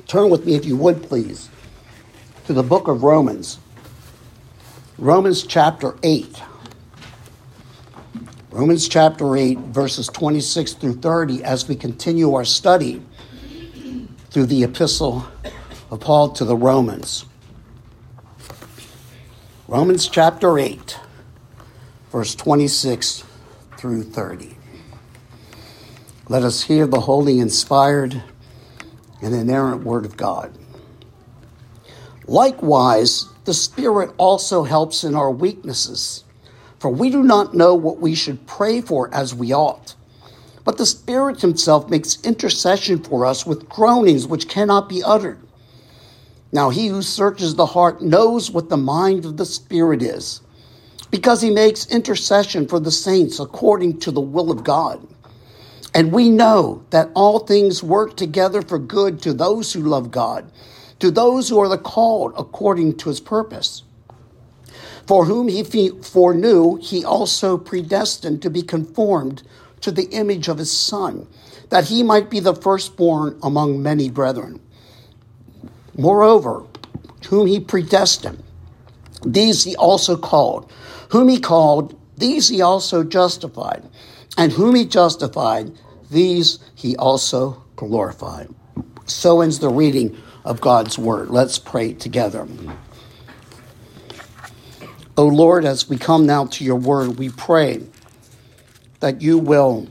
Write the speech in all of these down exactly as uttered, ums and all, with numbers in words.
Turn with me, if you would, please, to the book of Romans. Romans chapter eight. Romans chapter eight, verses twenty-six through thirty, as we continue our study through the epistle of Paul to the Romans. Romans chapter eight, verse twenty-six through thirty. Let us hear the holy, inspired, and inerrant word of God. Likewise, the Spirit also helps in our weaknesses, for we do not know what we should pray for as we ought. But the Spirit himself makes intercession for us with groanings which cannot be uttered. Now he who searches the heart knows what the mind of the Spirit is, because he makes intercession for the saints according to the will of God. And we know that all things work together for good to those who love God, to those who are the called according to his purpose. For whom he foreknew, he also predestined to be conformed to the image of his Son, that he might be the firstborn among many brethren. Moreover, whom he predestined, these he also called. Whom he called, these he also justified. And whom he justified, these he also glorified. So ends the reading of God's word. Let's pray together. O Lord, as we come now to your word, we pray that you will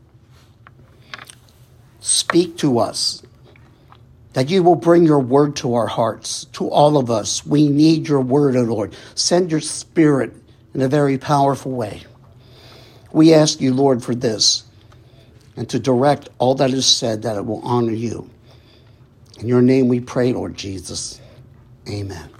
speak to us, that you will bring your word to our hearts, to all of us. We need your word, O Lord. Send your Spirit in a very powerful way. We ask you, Lord, for this, and to direct all that is said, that it will honor you. In your name we pray, Lord Jesus. Amen.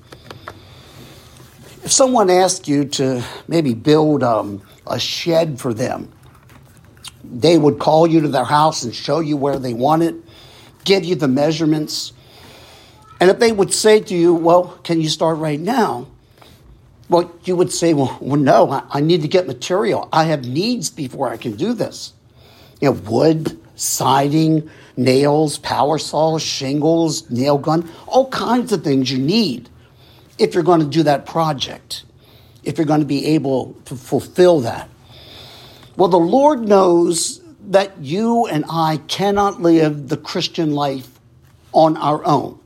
If someone asked you to maybe build um, a shed for them, they would call you to their house and show you where they want it, give you the measurements. And if they would say to you, well, can you start right now? Well, you would say, well, well no, I, I need to get material. I have needs before I can do this. You know, wood, siding, nails, power saws, shingles, nail gun, all kinds of things you need if you're going to do that project, if you're going to be able to fulfill that. Well, the Lord knows that you and I cannot live the Christian life on our own.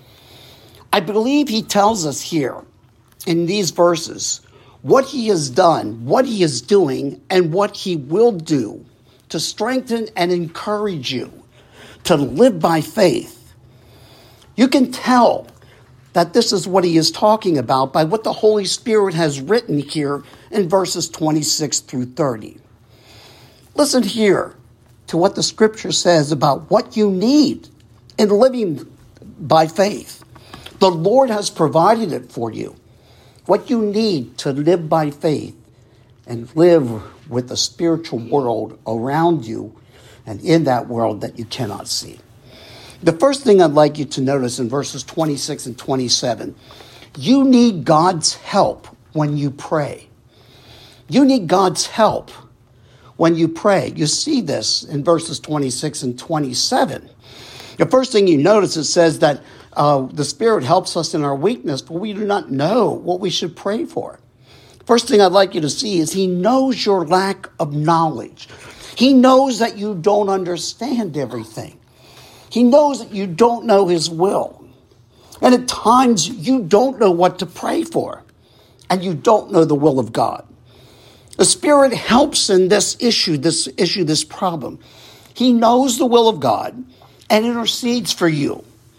I believe he tells us here in these verses what he has done, what he is doing, and what he will do to strengthen and encourage you to live by faith. You can tell that this is what he is talking about by what the Holy Spirit has written here in verses twenty-six through thirty. Listen here to what the scripture says about what you need in living by faith. The Lord has provided it for you. What you need to live by faith and live with the spiritual world around you and in that world that you cannot see. The first thing I'd like you to notice in verses twenty-six and twenty-seven, you need God's help when you pray. You need God's help when you pray. You see this in verses twenty-six and twenty-seven. The first thing you notice, it says that uh, the Spirit helps us in our weakness, but we do not know what we should pray for. First thing I'd like you to see is he knows your lack of knowledge. He knows that you don't understand everything. He knows that you don't know his will. And at times you don't know what to pray for. And you don't know the will of God. The Spirit helps in this issue, this issue, this problem. He knows the will of God and intercedes for you.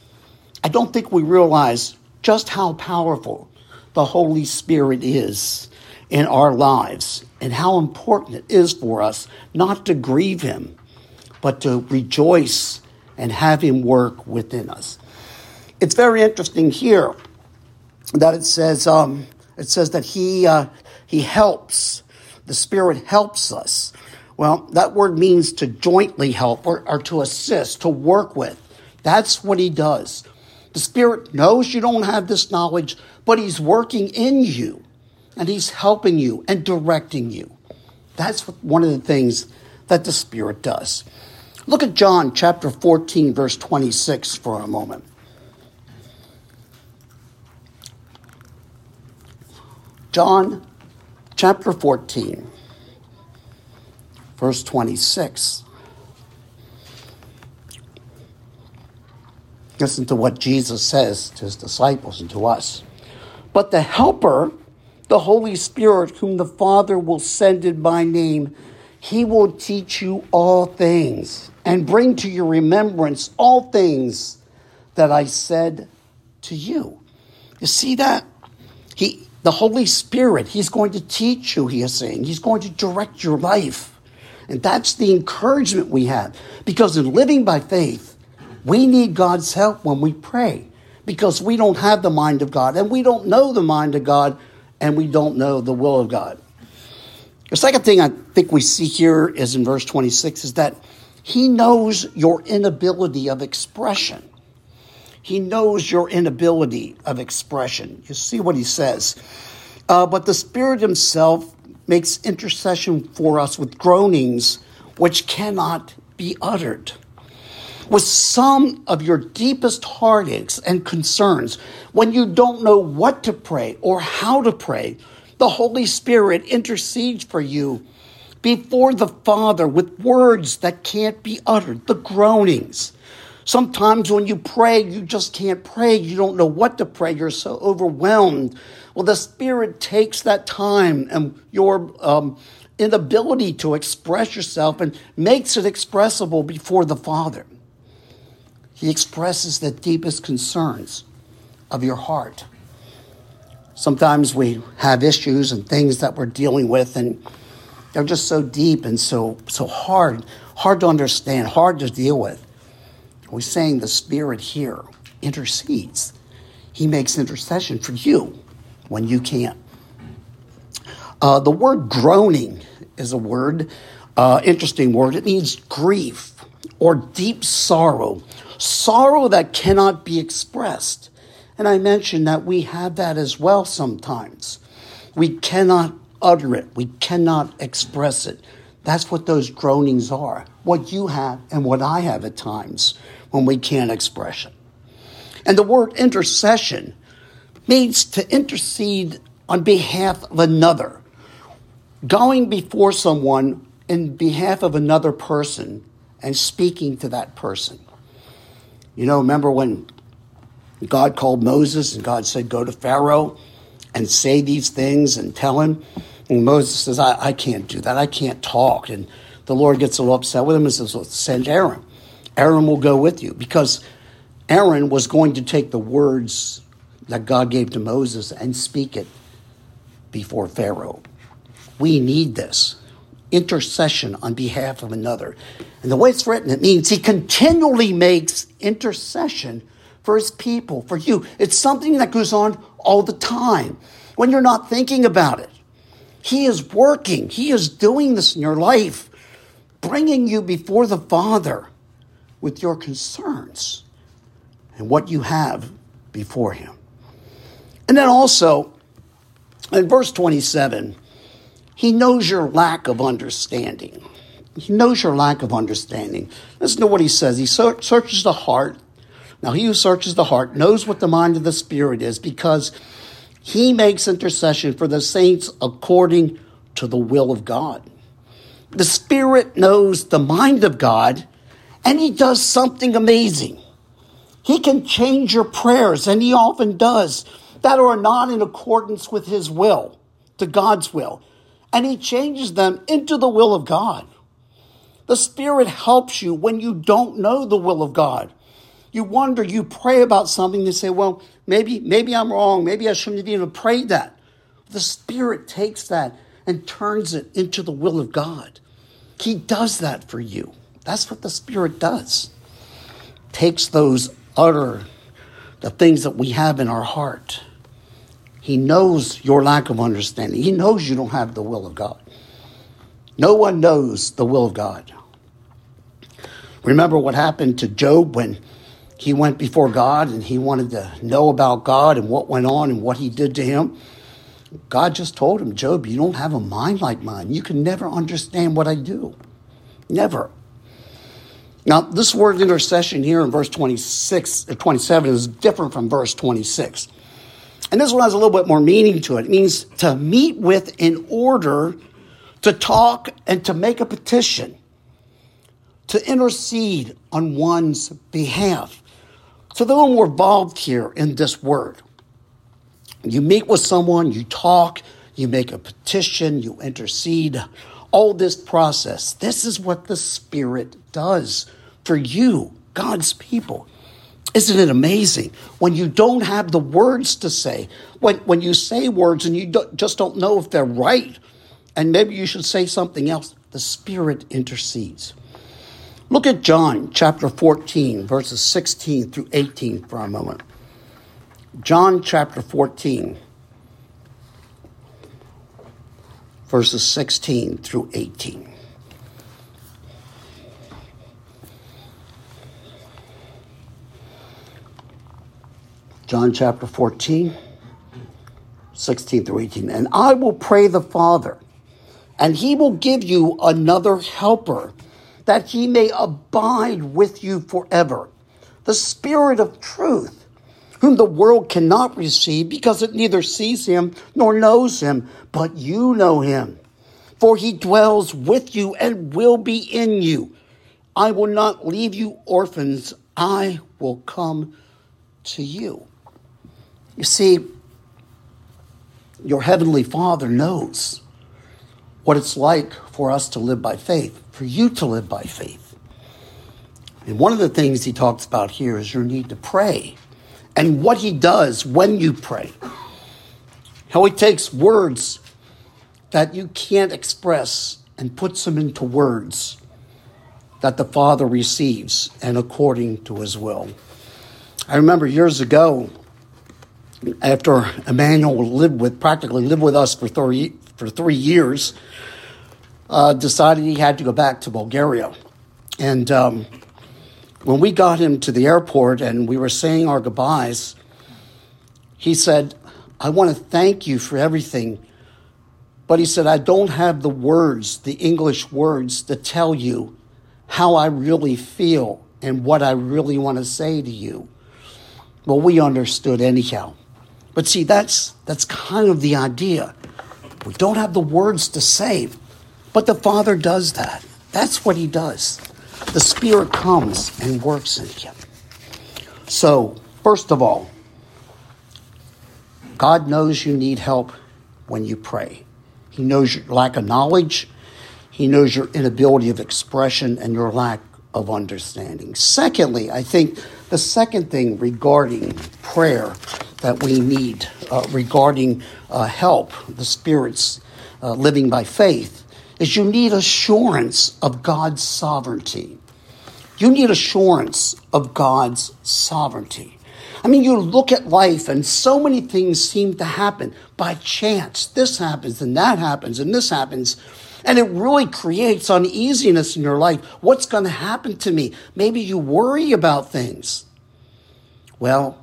I don't think we realize just how powerful the Holy Spirit is in our lives and how important it is for us not to grieve him, but to rejoice and have him work within us. It's very interesting here that it says um, it says that he uh, he helps. The Spirit helps us. Well, that word means to jointly help or, or to assist, to work with. That's what he does. The Spirit knows you don't have this knowledge, but he's working in you, and he's helping you and directing you. That's what, one of the things that the Spirit does. Look at John chapter fourteen, verse twenty-six for a moment. John chapter fourteen, verse twenty-six. Listen to what Jesus says to his disciples and to us. But the Helper, the Holy Spirit, whom the Father will send in my name, he will teach you all things and bring to your remembrance all things that I said to you. You see that? He, the Holy Spirit, he's going to teach you, he is saying. He's going to direct your life. And that's the encouragement we have. Because in living by faith, we need God's help when we pray. Because we don't have the mind of God, and we don't know the mind of God, and we don't know the will of God. The second thing I think we see here is in verse twenty-six, is that he knows your inability of expression. He knows your inability of expression. You see what he says. Uh, but the Spirit himself makes intercession for us with groanings which cannot be uttered. With some of your deepest heartaches and concerns, when you don't know what to pray or how to pray, the Holy Spirit intercedes for you before the Father with words that can't be uttered, the groanings. Sometimes when you pray, you just can't pray. You don't know what to pray. You're so overwhelmed. Well, the Spirit takes that time and your um, inability to express yourself and makes it expressible before the Father. He expresses the deepest concerns of your heart. Sometimes we have issues and things that we're dealing with, and they're just so deep and so so hard, hard to understand, hard to deal with. We're saying the Spirit here intercedes. He makes intercession for you when you can't. Uh, the word groaning is a word, uh, interesting word. It means grief or deep sorrow. Sorrow that cannot be expressed. And I mentioned that we have that as well sometimes. We cannot utter it. We cannot express it. That's what those groanings are. What you have and what I have at times when we can't express it. And the word intercession means to intercede on behalf of another. Going before someone in behalf of another person and speaking to that person. You know, remember when God called Moses and God said, go to Pharaoh and say these things and tell him? And Moses says, I, I can't do that. I can't talk. And the Lord gets a little upset with him and says, well, send Aaron. Aaron will go with you, because Aaron was going to take the words that God gave to Moses and speak it before Pharaoh. We need this. Intercession on behalf of another. And the way it's written, it means he continually makes intercession for his people, for you. It's something that goes on all the time when you're not thinking about it. He is working. He is doing this in your life, bringing you before the Father with your concerns and what you have before him. And then also, in verse twenty-seven, he knows your lack of understanding. He knows your lack of understanding. Listen to what he says. He searches the heart. Now, he who searches the heart knows what the mind of the Spirit is, because he makes intercession for the saints according to the will of God. The Spirit knows the mind of God, and he does something amazing. He can change your prayers, and he often does, that are not in accordance with his will, to God's will. And he changes them into the will of God. The Spirit helps you when you don't know the will of God. You wonder, you pray about something, you say, well, maybe, maybe I'm wrong. Maybe I shouldn't have even prayed that. The Spirit takes that and turns it into the will of God. He does that for you. That's what the Spirit does. Takes those utter, the things that we have in our heart. He knows your lack of understanding. He knows you don't have the will of God. No one knows the will of God. Remember what happened to Job when he went before God and he wanted to know about God and what went on and what he did to him? God just told him, Job, you don't have a mind like mine. You can never understand what I do. Never. Now, this word intercession here in verse twenty-six, or twenty-seven is different from verse twenty-six. And this one has a little bit more meaning to it. It means to meet with in order to talk and to make a petition, to intercede on one's behalf. So they're a little more involved here in this word. You meet with someone, you talk, you make a petition, you intercede, all this process. This is what the Spirit does for you, God's people. Isn't it amazing? When you don't have the words to say, when, when you say words and you don't, just don't know if they're right, and maybe you should say something else, the Spirit intercedes. Look at John chapter fourteen, verses sixteen through eighteen for a moment. John chapter fourteen, verses sixteen through eighteen. John chapter fourteen, sixteen through eighteen. And I will pray the Father, and he will give you another helper, that he may abide with you forever, the Spirit of truth, whom the world cannot receive, because it neither sees him nor knows him, but you know him. For he dwells with you and will be in you. I will not leave you orphans. I will come to you. You see, your heavenly Father knows what it's like for us to live by faith, for you to live by faith. And one of the things he talks about here is your need to pray and what he does when you pray. How he takes words that you can't express and puts them into words that the Father receives and according to his will. I remember years ago, after Emmanuel lived with, practically lived with us for three, for three years, uh, decided he had to go back to Bulgaria. And um, when we got him to the airport and we were saying our goodbyes, he said, I want to thank you for everything. But he said, I don't have the words, the English words, to tell you how I really feel and what I really want to say to you. Well, we understood anyhow. But see, that's that's kind of the idea. We don't have the words to say, but the Father does that. That's what he does. The Spirit comes and works in you. So, first of all, God knows you need help when you pray. He knows your lack of knowledge. He knows your inability of expression and your lack of understanding. Secondly, I think the second thing regarding prayer that we need, uh, regarding uh, help, the Spirit's uh, living by faith, is you need assurance of God's sovereignty. You need assurance of God's sovereignty. I mean, you look at life and so many things seem to happen by chance. This happens and that happens and this happens. And it really creates uneasiness in your life. What's going to happen to me? Maybe you worry about things. Well,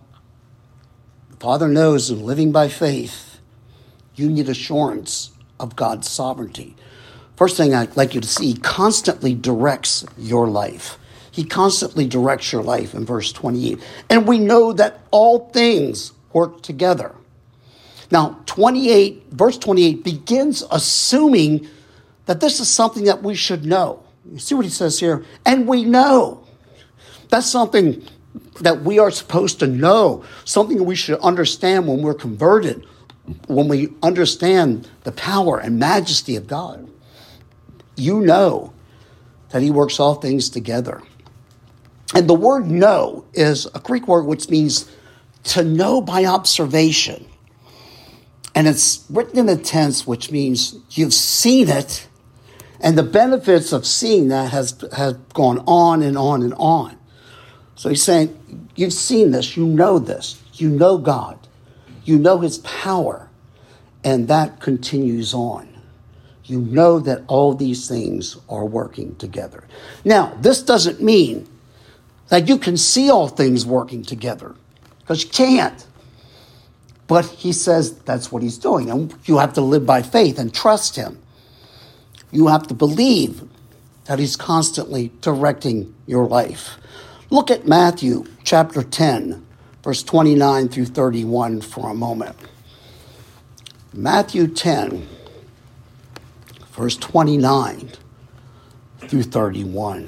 the Father knows in living by faith, you need assurance of God's sovereignty. First thing I'd like you to see, he constantly directs your life. He constantly directs your life in verse twenty-eight. And we know that all things work together. Now, twenty-eight, verse twenty-eight begins assuming that this is something that we should know. You see what he says here? And we know. That's something that we are supposed to know, something we should understand when we're converted, when we understand the power and majesty of God. You know that he works all things together. And the word know is a Greek word which means to know by observation. And it's written in a tense which means you've seen it, and the benefits of seeing that has, has gone on and on and on. So he's saying, you've seen this, you know this, you know God, you know his power, and that continues on. You know that all these things are working together. Now, this doesn't mean that you can see all things working together, because you can't. But he says that's what he's doing, and you have to live by faith and trust him. You have to believe that he's constantly directing your life. Look at Matthew chapter ten, verse twenty-nine through thirty-one for a moment. Matthew ten, verse twenty-nine through thirty-one.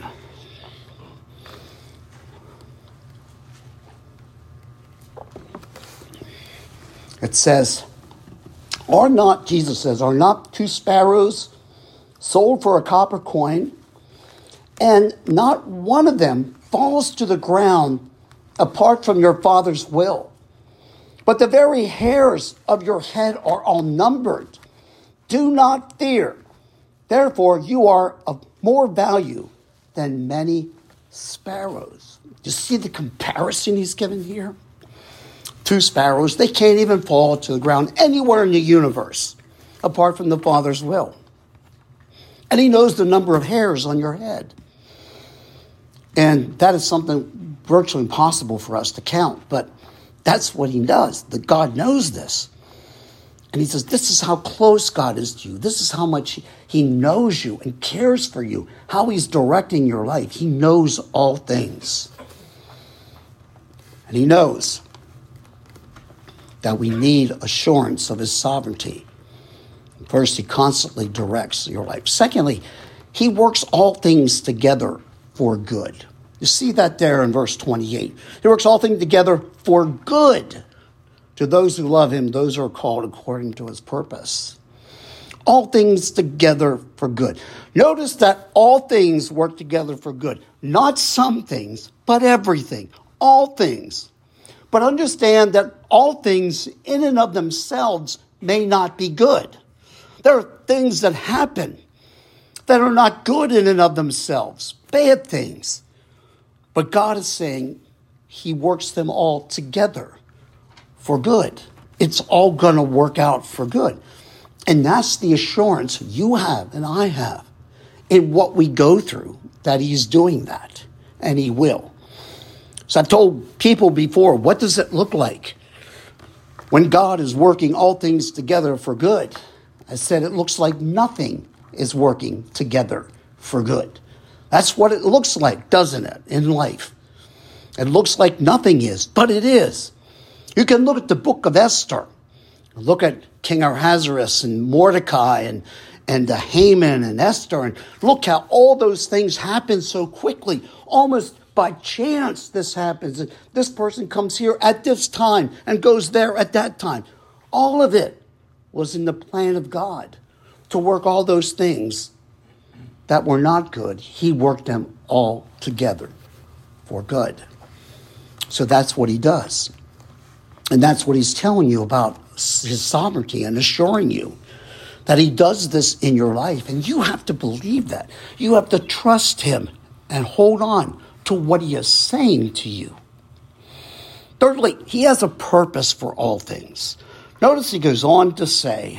It says, Are not, Jesus says, are not two sparrows sold for a copper coin, and not one of them falls to the ground apart from your Father's will? But the very hairs of your head are all numbered. Do not fear. Therefore, you are of more value than many sparrows. You see the comparison he's given here? Two sparrows, they can't even fall to the ground anywhere in the universe apart from the Father's will. And he knows the number of hairs on your head. And that is something virtually impossible for us to count. But that's what he does. That God knows this. And he says, this is how close God is to you. This is how much he knows you and cares for you. How he's directing your life. He knows all things. And he knows that we need assurance of his sovereignty. First, he constantly directs your life. Secondly, he works all things together for good. You see that there in verse twenty-eight. He works all things together for good to those who love him, those who are called according to his purpose. All things together for good. Notice that all things work together for good. Not some things, but everything. All things. But understand that all things in and of themselves may not be good. There are things that happen that are not good in and of themselves, bad things. But God is saying he works them all together for good. It's all going to work out for good. And that's the assurance you have and I have in what we go through, that he's doing that, and he will. So I've told people before, what does it look like when God is working all things together for good? I said it looks like nothing is working together for good. That's what it looks like, doesn't it, in life? It looks like nothing is, but it is. You can look at the book of Esther. Look at King Ahasuerus and Mordecai and, and uh, Haman and Esther. And look how all those things happen so quickly, almost by chance this happens. And this person comes here at this time and goes there at that time. All of it was in the plan of God to work all those things that were not good. He worked them all together for good. So that's what he does. And that's what he's telling you about his sovereignty and assuring you that he does this in your life. And you have to believe that. You have to trust him and hold on to what he is saying to you. Thirdly, he has a purpose for all things. Notice he goes on to say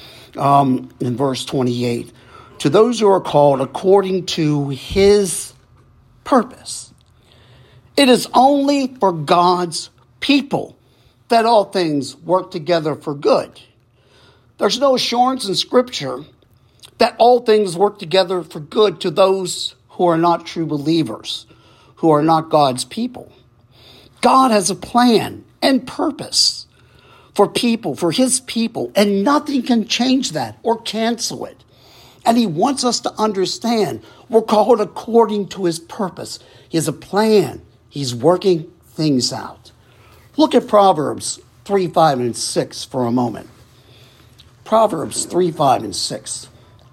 um, in verse twenty-eight, to those who are called according to his purpose. It is only for God's people that all things work together for good. There's no assurance in Scripture that all things work together for good to those who are not true believers, who are not God's people. God has a plan and purpose for people, for his people, and nothing can change that or cancel it. And he wants us to understand we're called according to his purpose. He has a plan. He's working things out. Look at Proverbs three, five, and six for a moment. Proverbs three, five, and six.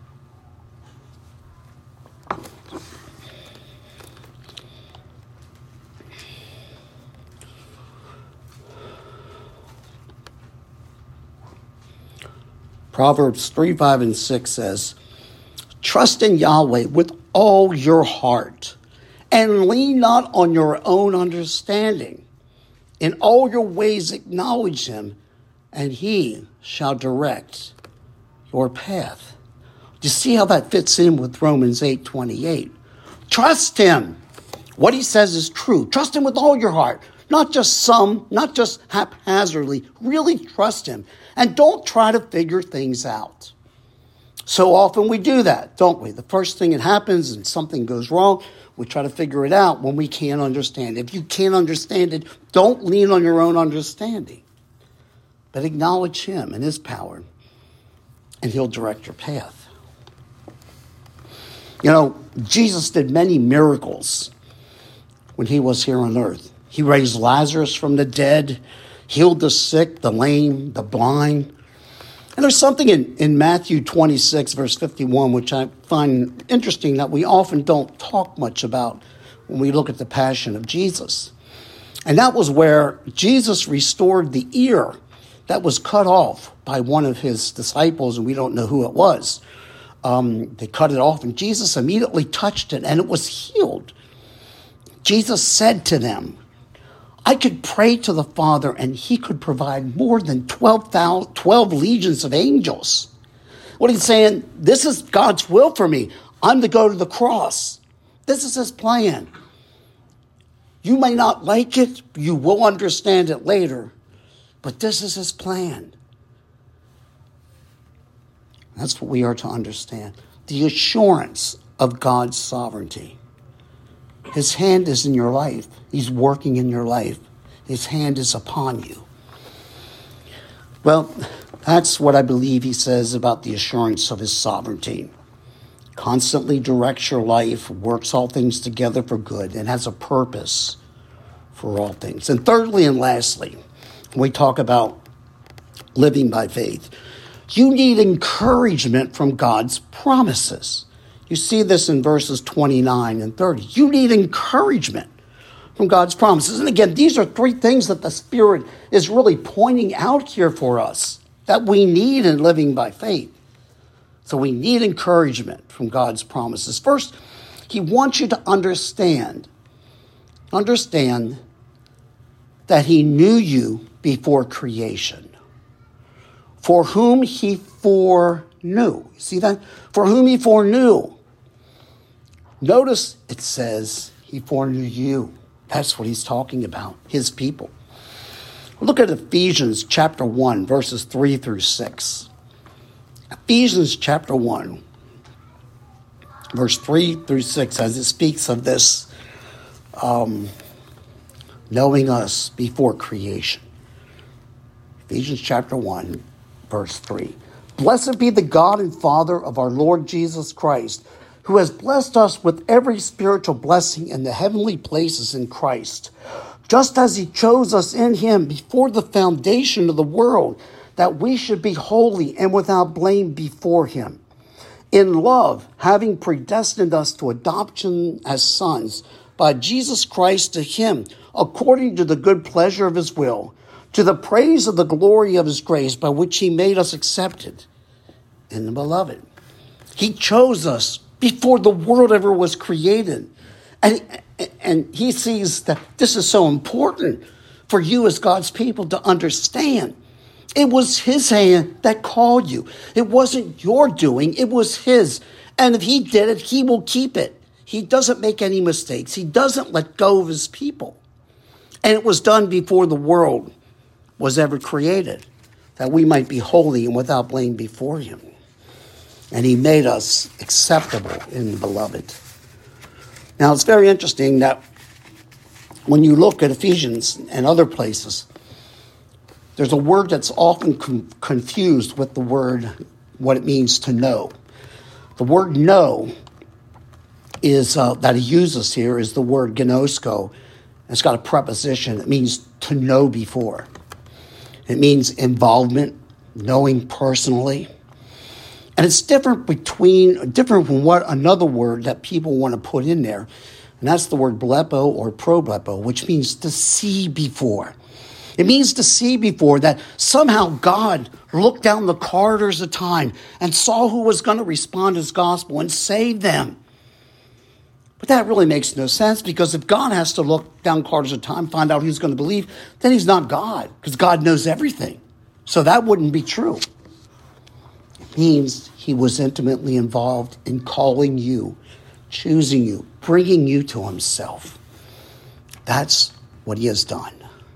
Proverbs three, five, and six says, trust in Yahweh with all your heart, and lean not on your own understanding. In all your ways acknowledge him, and he shall direct your path. Do you see how that fits in with Romans eight twenty-eight? Trust him. What he says is true. Trust him with all your heart. Not just some, not just haphazardly. Really trust him. And don't try to figure things out. So often we do that, don't we? The first thing that happens and something goes wrong, We try to figure it out when we can't understand. If you can't understand it, don't lean on your own understanding, but acknowledge him and his power, and he'll direct your path. You know, Jesus did many miracles when he was here on earth. He raised Lazarus from the dead, healed the sick, the lame, the blind. And there's something in, in Matthew twenty-six, verse fifty-one, which I find interesting that we often don't talk much about when we look at the passion of Jesus. And that was where Jesus restored the ear that was cut off by one of his disciples, and we don't know who it was. Um, they cut it off, and Jesus immediately touched it, and it was healed. Jesus said to them, I could pray to the Father, and he could provide more than twelve, thousand, twelve legions of angels. What he's saying, this is God's will for me. I'm to go to the cross. This is his plan. You may not like it. You will understand it later. But this is his plan. That's what we are to understand. The assurance of God's sovereignty. His hand is in your life. He's working in your life. His hand is upon you. Well, that's what I believe he says about the assurance of his sovereignty. Constantly directs your life, works all things together for good, and has a purpose for all things. And thirdly and lastly, when we talk about living by faith, you need encouragement from God's promises. You see this in verses twenty-nine and thirty. You need encouragement from God's promises. And again, these are three things that the Spirit is really pointing out here for us that we need in living by faith. So we need encouragement from God's promises. First, he wants you to understand, understand that he knew you before creation. For whom he foreknew. See that? For whom he foreknew. Notice it says he foreknew you. That's what he's talking about, his people. Look at Ephesians chapter one, verses three through six. Ephesians chapter one, verse three through six, as it speaks of this um, knowing us before creation. Ephesians chapter one, verse three. Blessed be the God and Father of our Lord Jesus Christ, who has blessed us with every spiritual blessing in the heavenly places in Christ, just as he chose us in him before the foundation of the world, that we should be holy and without blame before him. In love, having predestined us to adoption as sons by Jesus Christ to him, according to the good pleasure of his will, to the praise of the glory of his grace, by which he made us accepted in the beloved. He chose us before the world ever was created. And, and he sees that this is so important for you as God's people to understand. It was his hand that called you. It wasn't your doing. It was his. And if he did it, he will keep it. He doesn't make any mistakes. He doesn't let go of his people. And it was done before the world was ever created, that we might be holy and without blame before him. And he made us acceptable in the beloved. Now, it's very interesting that when you look at Ephesians and other places, there's a word that's often com- confused with the word, what it means to know. The word know is uh, that he uses here is the word gnosko. It's got a preposition. It means to know before. It means involvement, knowing personally. And it's different between, different from what another word that people want to put in there. And that's the word blepo or problepo, which means to see before. It means to see before, that somehow God looked down the corridors of time and saw who was going to respond to his gospel and save them. But that really makes no sense, because if God has to look down corridors of time, find out who's going to believe, then he's not God, because God knows everything. So that wouldn't be true. It means he was intimately involved in calling you, choosing you, bringing you to himself. That's what he has done.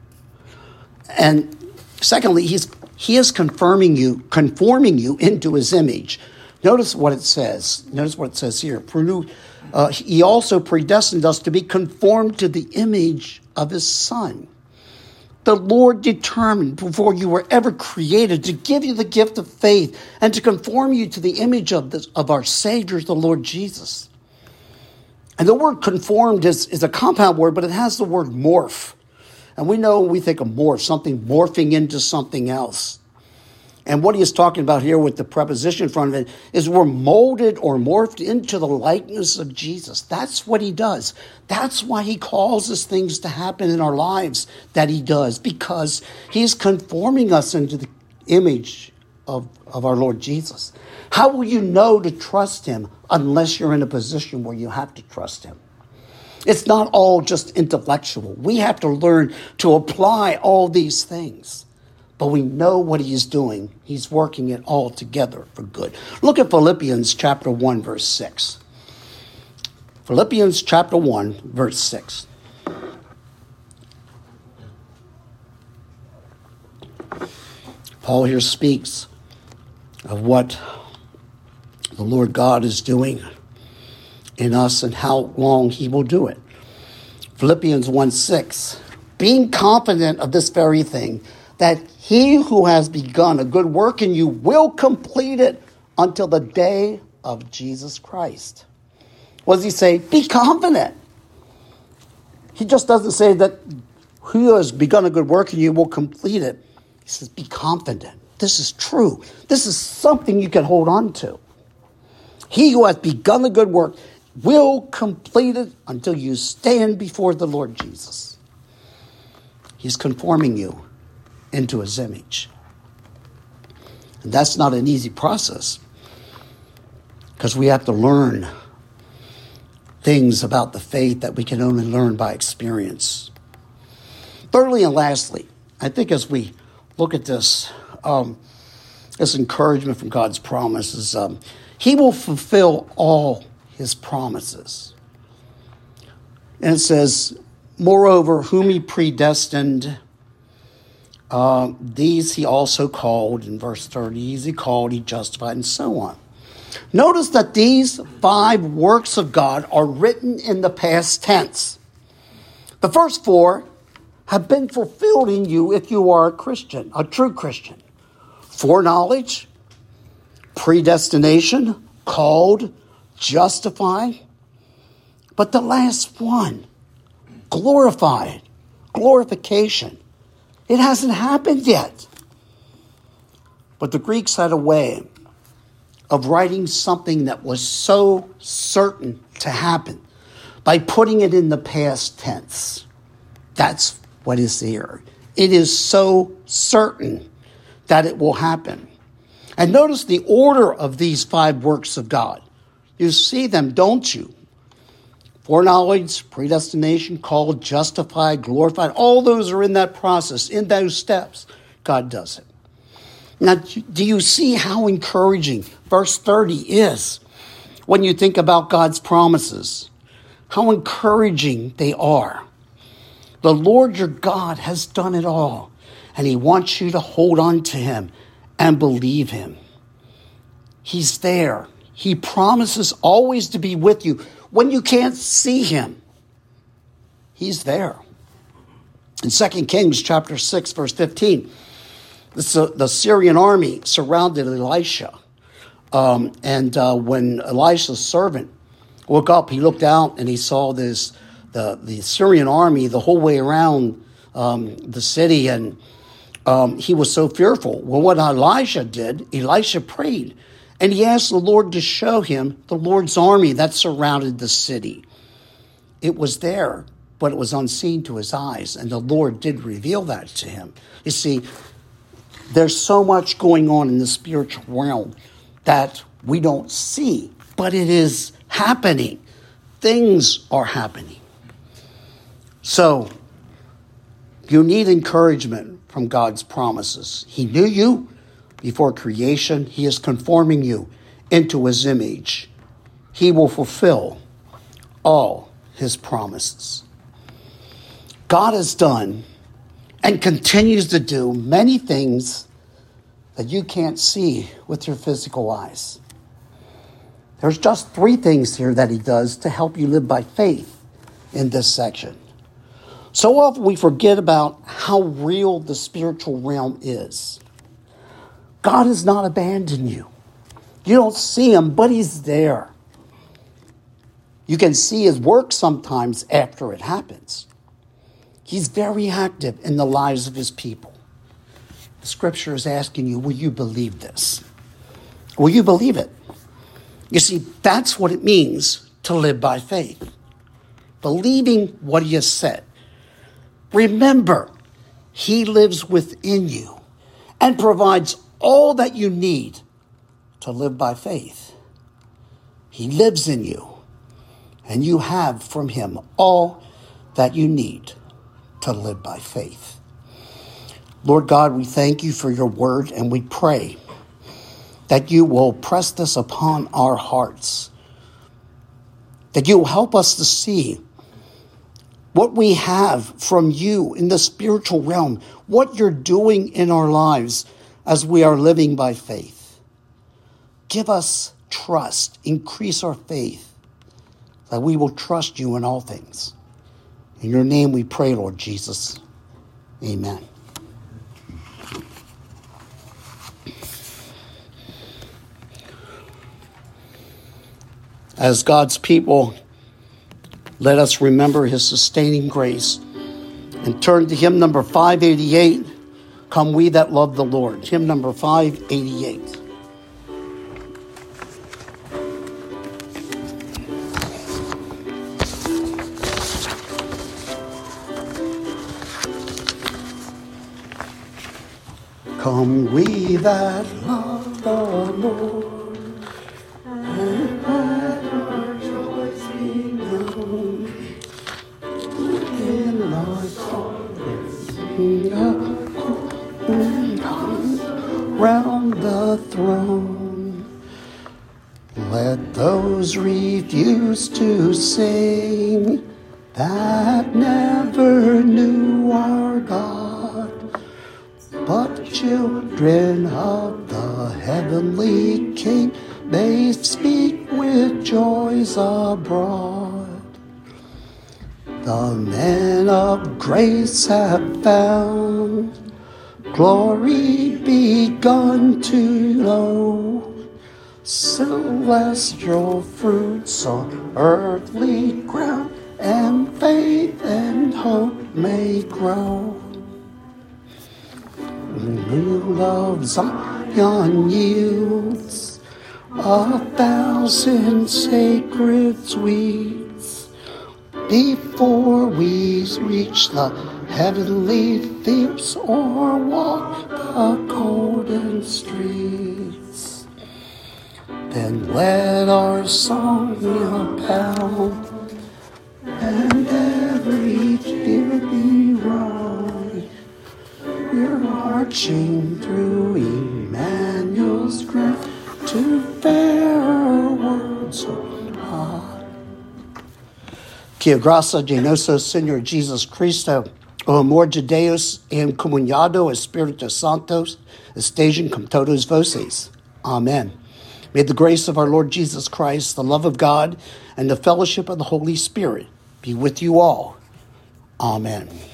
And secondly, he's he is confirming you, conforming you into his image. Notice what it says. Notice what it says here. For who, Uh, he also predestined us to be conformed to the image of his Son. The Lord determined before you were ever created to give you the gift of faith and to conform you to the image of, this, of our Savior, the Lord Jesus. And the word conformed is, is a compound word, but it has the word morph. And we know, we think of morph, something morphing into something else. And what he is talking about here with the preposition in front of it is we're molded or morphed into the likeness of Jesus. That's what he does. That's why he causes things to happen in our lives that he does, because he's conforming us into the image of, of our Lord Jesus. How will you know to trust him unless you're in a position where you have to trust him? It's not all just intellectual. We have to learn to apply all these things. But we know what he is doing. He's working it all together for good. Look at Philippians chapter one, verse six. Philippians chapter one, verse six. Paul here speaks of what the Lord God is doing in us and how long he will do it. Philippians one six. Being confident of this very thing, that he who has begun a good work in you will complete it until the day of Jesus Christ. What does he say? Be confident. He just doesn't say that he who has begun a good work in you will complete it. He says, be confident. This is true. This is something you can hold on to. He who has begun a good work will complete it until you stand before the Lord Jesus. He's conforming you into his image. And that's not an easy process, because we have to learn things about the faith that we can only learn by experience. Thirdly and lastly, I think as we look at this, um, this encouragement from God's promises, um, he will fulfill all his promises. And it says, moreover, whom he predestined, Uh, these he also called, in verse thirty, these he called, he justified, and so on. Notice that these five works of God are written in the past tense. The first four have been fulfilled in you if you are a Christian, a true Christian. Foreknowledge, predestination, called, justified. But the last one, glorified, glorification. It hasn't happened yet. But the Greeks had a way of writing something that was so certain to happen by putting it in the past tense. That's what is here. It is so certain that it will happen. And notice the order of these five works of God. You see them, don't you? Foreknowledge, predestination, called, justified, glorified. All those are in that process, in those steps. God does it. Now, do you see how encouraging verse thirty is when you think about God's promises? How encouraging they are. The Lord your God has done it all, and he wants you to hold on to him and believe him. He's there. He promises always to be with you when you can't see him. He's there. In Second Kings chapter six, verse fifteen, the, the Syrian army surrounded Elisha. Um, and uh, when Elisha's servant woke up, he looked out and he saw this the, the Syrian army the whole way around um, the city. And um, he was so fearful. Well, what Elisha did, Elisha prayed. And he asked the Lord to show him the Lord's army that surrounded the city. It was there, but it was unseen to his eyes. And the Lord did reveal that to him. You see, there's so much going on in the spiritual realm that we don't see, but it is happening. Things are happening. So, you need encouragement from God's promises. He knew you before creation. He is conforming you into his image. He will fulfill all his promises. God has done and continues to do many things that you can't see with your physical eyes. There's just three things here that he does to help you live by faith in this section. So often we forget about how real the spiritual realm is. God has not abandoned you. You don't see him, but he's there. You can see his work sometimes after it happens. He's very active in the lives of his people. The scripture is asking you, will you believe this? Will you believe it? You see, that's what it means to live by faith. Believing what he has said. Remember, he lives within you and provides all that you need to live by faith. He lives in you, and you have from him all that you need to live by faith. Lord God, we thank you for your word, and we pray that you will press this upon our hearts, that you will help us to see what we have from you in the spiritual realm, what you're doing in our lives as we are living by faith. Give us trust, increase our faith, that we will trust you in all things. In your name we pray, Lord Jesus. Amen. As God's people, let us remember his sustaining grace and turn to hymn number five eighty-eight, Come We That Love the Lord. Hymn number five eighty-eight. Come we that love the Lord, and let our joys be known. In our songs round the throne, let those refuse to sing that never knew our God, but children of the heavenly King, they speak with joys abroad. The men of grace have found glory begun to know, celestial fruits on earthly ground, and faith and hope may grow. New love Zion yields a thousand sacred sweets before we reach the heavenly fields or walk the golden streets. Then let our song abound and every tear be right. We're marching through Emmanuel's grave to fairer worlds on high. Que a graça de nosso Senhor Jesus Cristo, o amor de Deus e a comunhão Espírito Santo estejam com todos vocês. Amen. May the grace of our Lord Jesus Christ, the love of God, and the fellowship of the Holy Spirit be with you all. Amen.